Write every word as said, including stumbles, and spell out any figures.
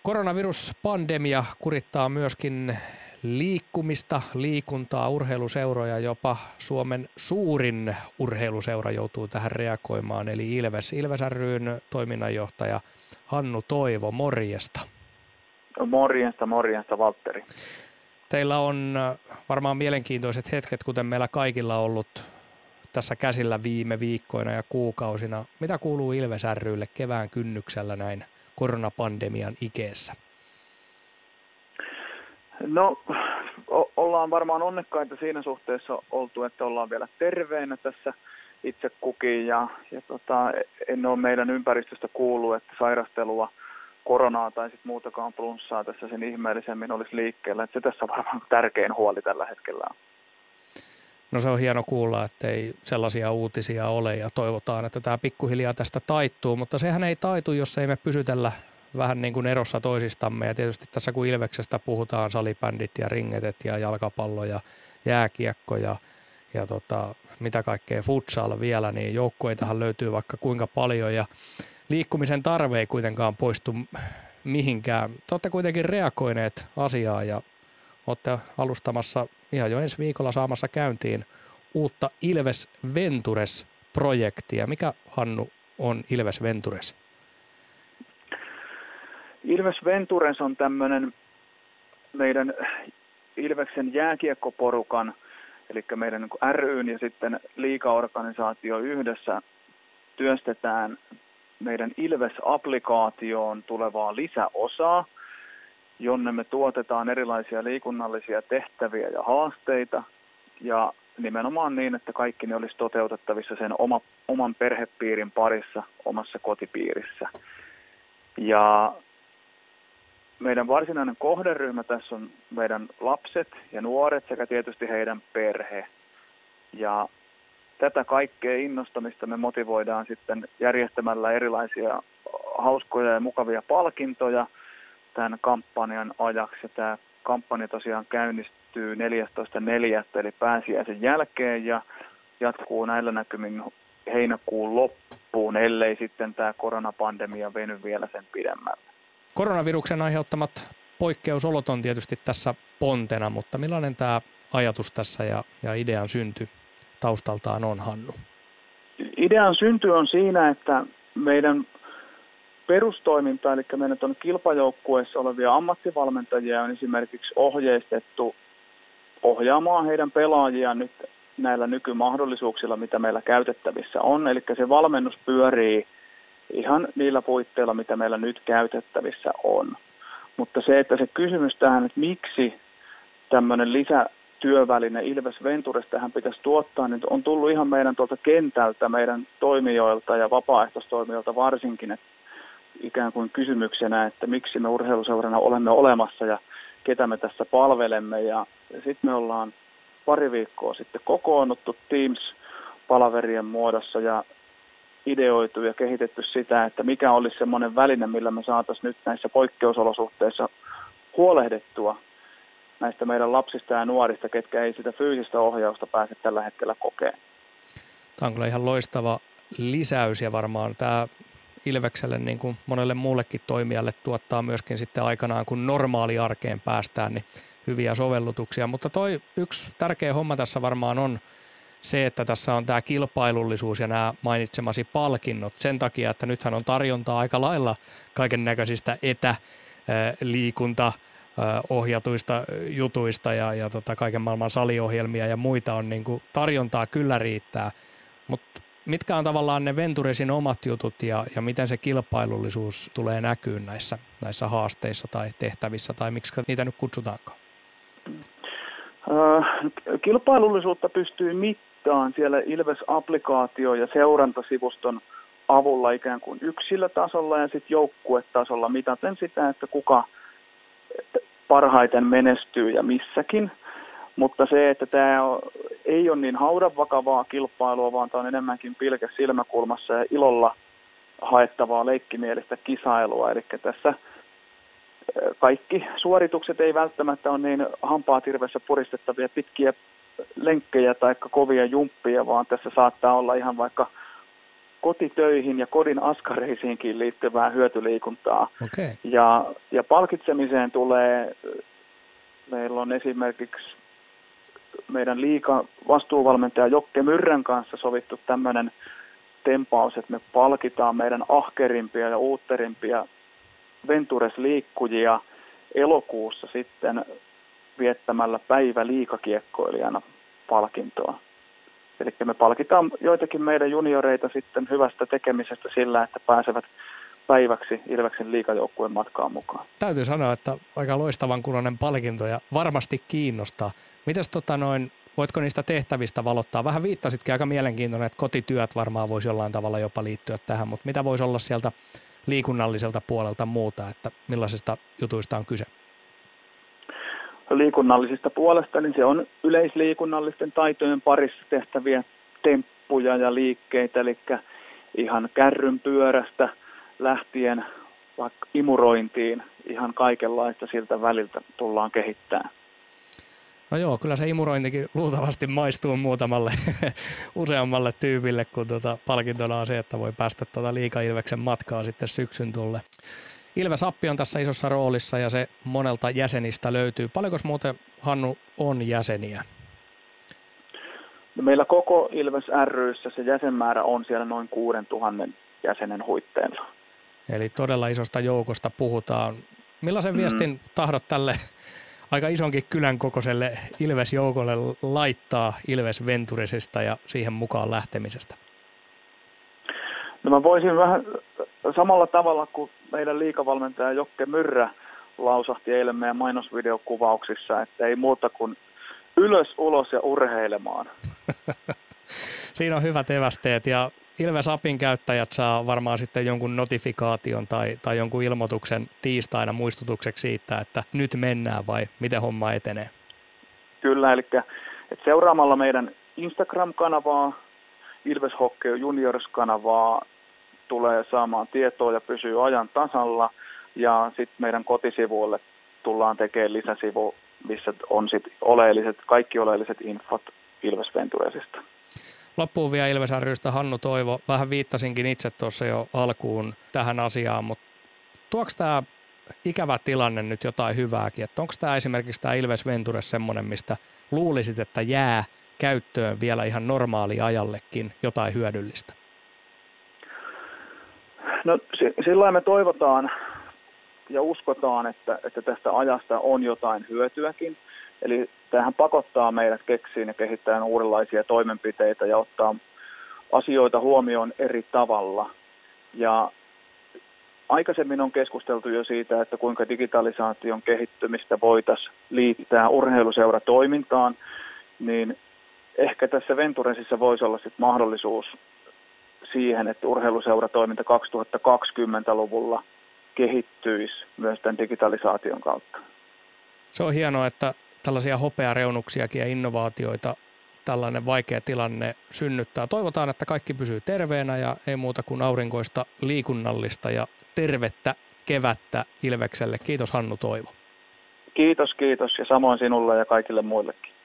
Koronaviruspandemia kurittaa myöskin liikkumista, liikuntaa, urheiluseuroja, jopa Suomen suurin urheiluseura joutuu tähän reagoimaan, eli Ilves. Ilves ry:n toiminnanjohtaja Hannu Toivo, morjesta. Morjesta, morjesta Valtteri. Teillä on varmaan mielenkiintoiset hetket, kuten meillä kaikilla on ollut tässä käsillä viime viikkoina ja kuukausina. Mitä kuuluu Ilves ry:lle kevään kynnyksellä näin koronapandemian ikeessä? No, o- ollaan varmaan onnekkaita siinä suhteessa oltu, että ollaan vielä terveenä tässä itse kukin ja, ja tota, en ole meidän ympäristöstä kuullut, että sairastelua, koronaa tai sitten muutakaan plunssaa tässä sen ihmeellisemmin olisi liikkeellä. Että se tässä on varmaan tärkein huoli tällä hetkellä. No se on hieno kuulla, että ei sellaisia uutisia ole ja toivotaan, että tämä pikkuhiljaa tästä taittuu, mutta sehän ei taitu, jos ei me pysytellä vähän niin kuin erossa toisistamme ja tietysti tässä kun Ilveksestä puhutaan salibändit ja ringetet ja jalkapallo ja jääkiekko ja, ja tota, mitä kaikkea futsal vielä, niin joukkueitahan löytyy vaikka kuinka paljon ja liikkumisen tarve ei kuitenkaan poistu mihinkään. Te olette kuitenkin reagoineet asiaan ja olette alustamassa ihan jo ensi viikolla saamassa käyntiin uutta Ilves Ventures-projektia. Mikä, Hannu, on Ilves Ventures? Ilves Ventures on tämmöinen meidän Ilveksen jääkiekkoporukan, eli meidän ry:n ja sitten liigaorganisaatio yhdessä työstetään meidän Ilves-applikaatioon tulevaa lisäosaa, jonne me tuotetaan erilaisia liikunnallisia tehtäviä ja haasteita, ja nimenomaan niin, että kaikki ne olisi toteutettavissa sen oma, oman perhepiirin parissa, omassa kotipiirissä. Ja meidän varsinainen kohderyhmä tässä on meidän lapset ja nuoret sekä tietysti heidän perhe. Ja tätä kaikkea innostamista me motivoidaan sitten järjestämällä erilaisia hauskoja ja mukavia palkintoja tämän kampanjan ajaksi. Ja tämä kampanja tosiaan käynnistyy neljästoista neljättä eli pääsiäisen jälkeen ja jatkuu näillä näkymin heinäkuun loppuun, ellei sitten tämä koronapandemia veny vielä sen pidemmälle. Koronaviruksen aiheuttamat poikkeusolot on tietysti tässä pontena, mutta millainen tämä ajatus tässä ja, ja idean synty taustaltaan on, Hannu? Idean synty on siinä, että meidän perustoiminta, eli meidän on kilpajoukkueessa olevia ammattivalmentajia on esimerkiksi ohjeistettu ohjaamaan heidän pelaajiaan nyt näillä nykymahdollisuuksilla, mitä meillä käytettävissä on. Eli se valmennus pyörii ihan niillä puitteilla, mitä meillä nyt käytettävissä on. Mutta se, että se kysymys tähän, että miksi tämmöinen lisätyöväline Ilves Ventures tähän pitäisi tuottaa, niin on tullut ihan meidän tuolta kentältä, meidän toimijoilta ja vapaaehtoistoimijoilta varsinkin, että ikään kuin kysymyksenä, että miksi me urheiluseurana olemme olemassa ja ketä me tässä palvelemme. Ja sitten me ollaan pari viikkoa sitten kokoonnuttu Teams-palaverien muodossa ja ideoitu ja kehitetty sitä, että mikä olisi semmoinen väline, millä me saataisiin nyt näissä poikkeusolosuhteissa huolehdittua näistä meidän lapsista ja nuorista, ketkä ei sitä fyysistä ohjausta pääse tällä hetkellä kokeen. Tämä on kyllä ihan loistava lisäys ja varmaan tämä Ilvekselle niin kuin monelle muullekin toimijalle tuottaa myöskin sitten aikanaan, kun normaali arkeen päästään, niin hyviä sovellutuksia. Mutta toi yksi tärkeä homma tässä varmaan on se, että tässä on tämä kilpailullisuus ja nämä mainitsemasi palkinnot sen takia, että nythän on tarjontaa aika lailla kaiken näköisistä etäliikunta ohjatuista jutuista ja, ja tota kaiken maailman saliohjelmia ja muita on niin kuin tarjontaa kyllä riittää, mutta mitkä on tavallaan ne Venturesin omat jutut ja, ja miten se kilpailullisuus tulee näkyyn näissä, näissä haasteissa tai tehtävissä tai miksi niitä nyt kutsutaankaan? Kilpailullisuutta pystyy mittaamaan siellä Ilves-applikaatio ja seurantasivuston avulla ikään kuin yksilötasolla ja sitten joukkuetasolla mitaten sitä, että kuka parhaiten menestyy ja missäkin. Mutta se, että tämä ei ole niin haudanvakavaa kilpailua, vaan tämä on enemmänkin pilke silmäkulmassa ja ilolla haettavaa leikkimielistä kisailua. Eli tässä kaikki suoritukset ei välttämättä ole niin hampaatirvessä puristettavia pitkiä lenkkejä tai kovia jumppia, vaan tässä saattaa olla ihan vaikka kotitöihin ja kodin askareisiinkin liittyvää hyötyliikuntaa. Okay. Ja, ja palkitsemiseen tulee, meillä on esimerkiksi meidän liiga vastuuvalmentaja Jokke Myrrän kanssa sovittu tämmöinen tempaus, että me palkitaan meidän ahkerimpia ja uutterimpia Ventures-liikkujia elokuussa sitten viettämällä päivä liigakiekkoilijana palkintoa. Eli me palkitaan joitakin meidän junioreita sitten hyvästä tekemisestä sillä, että pääsevät päiväksi Ilveksen liigajoukkueen matkaan mukaan. Täytyy sanoa, että aika loistavan kuuloinen palkinto ja varmasti kiinnostaa. Mites tota noin, voitko niistä tehtävistä valottaa? Vähän viittasitkin aika mielenkiintoinen, että kotityöt varmaan voisi jollain tavalla jopa liittyä tähän, mutta mitä voisi olla sieltä liikunnalliselta puolelta muuta, että millaisista jutuista on kyse? Liikunnallisista puolesta, niin se on yleisliikunnallisten taitojen parissa tehtäviä temppuja ja liikkeitä, eli ihan kärryn pyörästä lähtien vaikka imurointiin, ihan kaikenlaista siltä väliltä tullaan kehittämään. No joo, kyllä se imurointikin luultavasti maistuu muutamalle useammalle tyypille, kun tuota palkintona on se, että voi päästä tuota Liiga-Ilveksen matkaa sitten syksyn tulle. Ilves Appi on tässä isossa roolissa ja se monelta jäsenistä löytyy. Paljonko muuten, Hannu, on jäseniä? No meillä koko Ilves ry:ssä se jäsenmäärä on siellä noin kuudentuhannen jäsenen huitteilla. Eli todella isosta joukosta puhutaan. Millaisen viestin mm. tahdot tälle aika isonkin kylän kokoiselle Ilves-joukolle laittaa Ilves Venturesista ja siihen mukaan lähtemisestä? No mä voisin vähän samalla tavalla kuin meidän liigavalmentaja Jokke Myrrä lausahti eilen meidän mainosvideokuvauksissa, että ei muuta kuin ylös, ulos ja urheilemaan. Siinä on hyvät evästeet ja Ilves Apin käyttäjät saa varmaan sitten jonkun notifikaation tai, tai jonkun ilmoituksen tiistaina muistutukseksi siitä, että nyt mennään vai miten homma etenee? Kyllä, eli että seuraamalla meidän Instagram-kanavaa, Ilves Hockey Juniors-kanavaa tulee saamaan tietoa ja pysyy ajan tasalla. Ja sitten meidän kotisivuille tullaan tekemään lisäsivu, missä on sitten oleelliset, kaikki oleelliset infot Ilves Venturesista. Loppuun vielä Ilves ry:stä Hannu Toivo. Vähän viittasinkin itse tuossa jo alkuun tähän asiaan, mutta tuoks tämä ikävä tilanne nyt jotain hyvääkin? Että onko tämä esimerkiksi tämä Ilves Ventures semmoinen, mistä luulisit, että jää käyttöön vielä ihan normaali ajallekin jotain hyödyllistä? No sillä me toivotaan ja uskotaan, että, että tästä ajasta on jotain hyötyäkin. Eli tämähän pakottaa meidät keksiin ja kehittämään uudenlaisia toimenpiteitä ja ottaa asioita huomioon eri tavalla. Ja aikaisemmin on keskusteltu jo siitä, että kuinka digitalisaation kehittymistä voitaisiin liittää urheiluseuratoimintaan, niin ehkä tässä Venturesissa voisi olla sit mahdollisuus siihen, että urheiluseuratoiminta kaksituhattakaksikymmentäluvulla kehittyisi myös tämän digitalisaation kautta. Se on hienoa, että tällaisia hopeareunuksiakin ja innovaatioita tällainen vaikea tilanne synnyttää. Toivotaan, että kaikki pysyy terveenä ja ei muuta kuin aurinkoista, liikunnallista ja tervettä kevättä Ilvekselle. Kiitos Hannu Toivo. Kiitos, kiitos ja samoin sinulle ja kaikille muillekin.